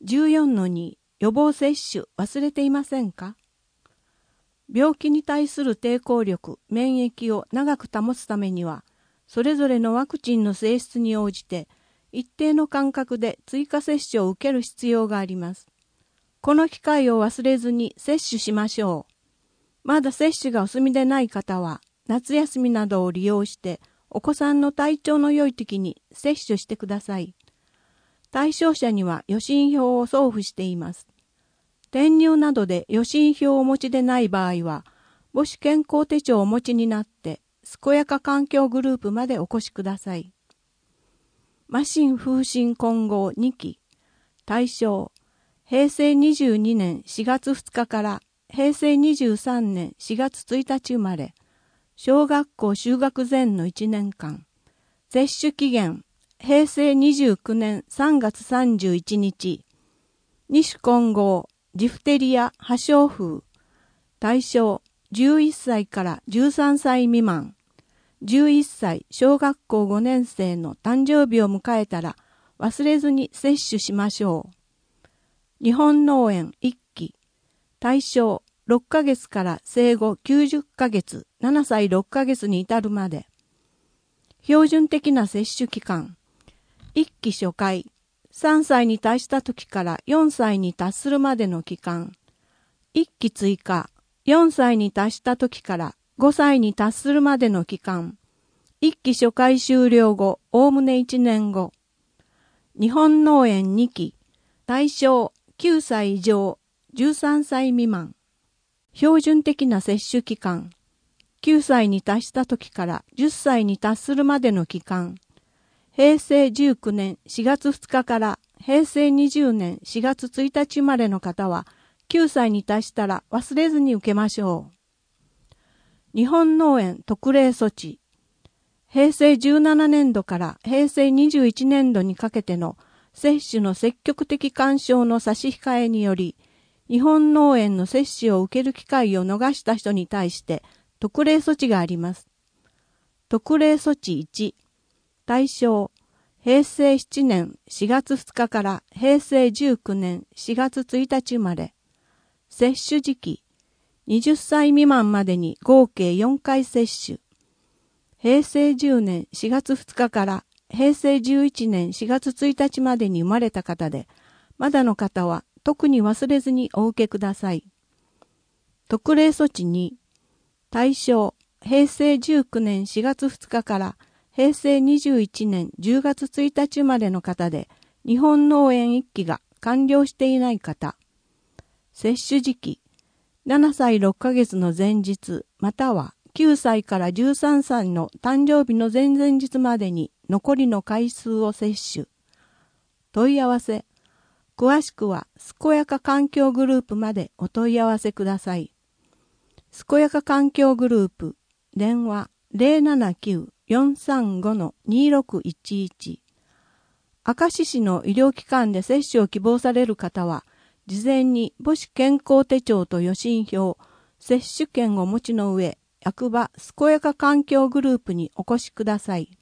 14-2 予防接種忘れていませんか？病気に対する抵抗力、免疫を長く保つためには、それぞれのワクチンの性質に応じて、一定の間隔で追加接種を受ける必要があります。この機会を忘れずに接種しましょう。まだ接種がお済みでない方は、夏休みなどを利用して、お子さんの体調の良い時に接種してください。対象者には予診票を送付しています。転入などで予診票をお持ちでない場合は、母子健康手帳をお持ちになって、健やか環境グループまでお越しください。マシン風疹混合2期。対象、平成22年4月2日から平成23年4月1日生まれ、小学校就学前の1年間。接種期限、平成29年3月31日。2種混合、ジフテリア、破傷風。対象、11歳から13歳未満。11歳小学校5年生の誕生日を迎えたら忘れずに接種しましょう。日本脳炎1期。対象、6ヶ月から生後90ヶ月、7歳6ヶ月に至るまで。標準的な接種期間。1期初回。3歳に達した時から4歳に達するまでの期間。1期追加。4歳に達した時から5歳に達するまでの期間。1期初回終了後、おおむね1年後。日本脳炎2期。対象、9歳以上、13歳未満。標準的な接種期間。9歳に達した時から10歳に達するまでの期間。平成19年4月2日から平成20年4月1日生まれの方は9歳に達したら忘れずに受けましょう。日本脳炎特例措置。平成17年度から平成21年度にかけての接種の積極的勧奨の差し控えにより、日本脳炎の接種を受ける機会を逃した人に対して特例措置があります。特例措置1。対象、平成7年4月2日から平成19年4月1日生まれ。接種時期、20歳未満までに合計4回接種。平成10年4月2日から平成11年4月1日までに生まれた方で、まだの方は特に忘れずにお受けください。特例措置2。対象、平成19年4月2日から平成21年10月1日生まれの方で、日本脳炎1期が完了していない方。接種時期、7歳6ヶ月の前日、または9歳から13歳の誕生日の前々日までに残りの回数を接種。問い合わせ。詳しくは、健やか環境グループまでお問い合わせください。健やか環境グループ、電話 079-435-2611。明石市の医療機関で接種を希望される方は、事前に母子健康手帳と予診票、接種券をお持ちの上、役場健やか環境グループにお越しください。